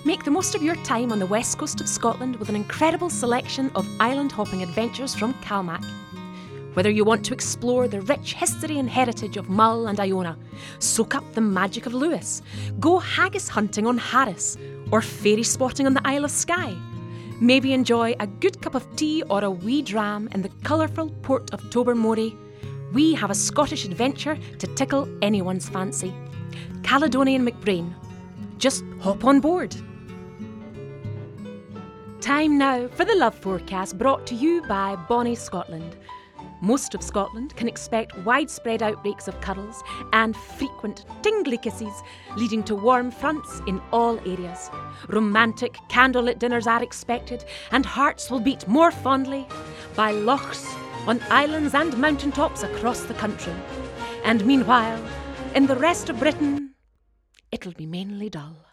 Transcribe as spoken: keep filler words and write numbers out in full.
Make the most of your time on the west coast of Scotland with an incredible selection of island-hopping adventures from Calmac. Whether you want to explore the rich history and heritage of Mull and Iona, soak up the magic of Lewis, go haggis hunting on Harris, or fairy spotting on the Isle of Skye, maybe enjoy a good cup of tea or a wee dram in the colourful port of Tobermory, we have a Scottish adventure to tickle anyone's fancy. Caledonian McBrain. Just hop on board. Time now for the Love Forecast, brought to you by Bonnie Scotland. Most of Scotland can expect widespread outbreaks of cuddles and frequent tingly kisses, leading to warm fronts in all areas. Romantic candlelit dinners are expected, and hearts will beat more fondly by lochs on islands and mountaintops across the country. And meanwhile, in the rest of Britain, it'll be mainly dull.